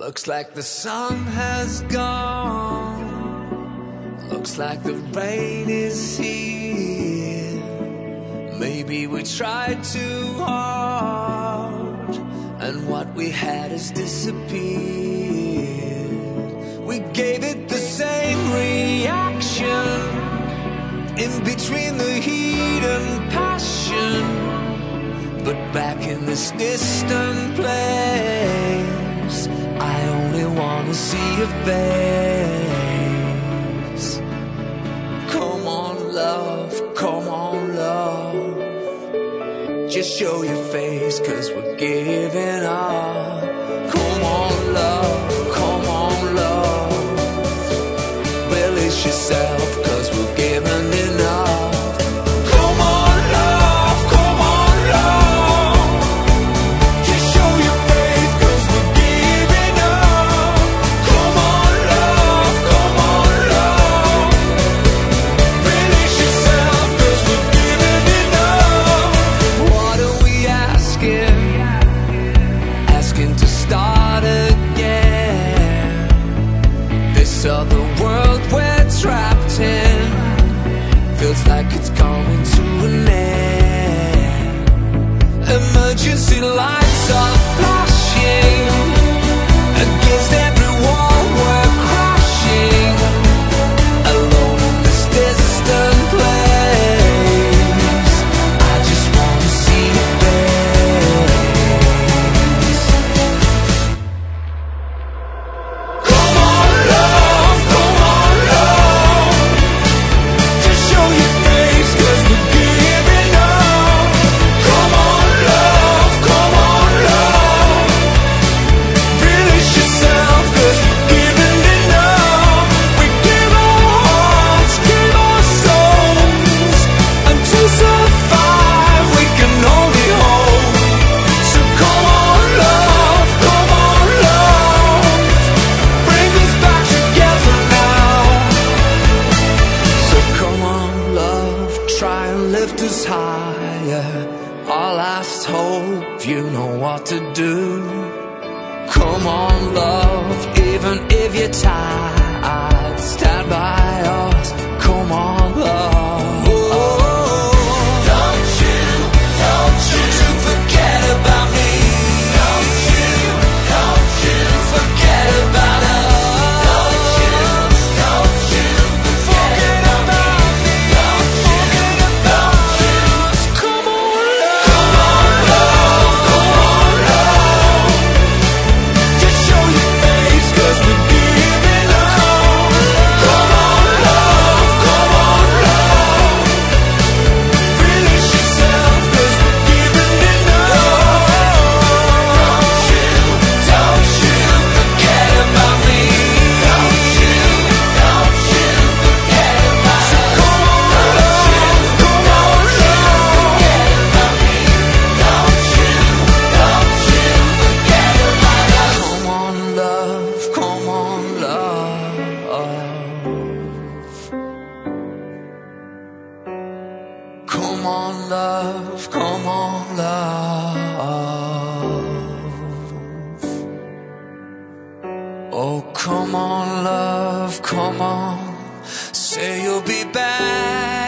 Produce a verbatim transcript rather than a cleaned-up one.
Looks like the sun has gone. Looks like the rain is here. Maybe we tried too hard, and what we had has disappeared. We gave it the same reaction, in between the heat and passion. But back in this distant place, I only wanna see your face. Come on, love, come on, love. Just show your face, 'cause we're giving up. Come on, love, come on, love. Release yourself, 'cause we're giving enough. Other world we're trapped in feels like it's coming to an end. Emergency lights are flashing against every wall we're crashing, alone in this distant place. I just wanna see your face. Come on, love. Lift us higher, our last hope, you know what to do. Come on, love, even if you're tired, stand by us. Come on, love. Don't you, don't you forget about me. Don't you, don't you forget about us. Don't you, don't you forget about me. Don't you forget about us. Come on, love. Come on, love. Come on, love. Just show your face, 'cause we're giving up. Come on, love. Come on, love. Release yourself, 'cause we're giving enough. Don't you, don't you forget about me. Don't you, don't you forget about us. Come on, love. Come on, love. Forget about me. Don't you, don't you forget about us. Come on, love. Come on, love. Come on, love. Come on, love. Oh, come on, love. Come on. Say you'll be back.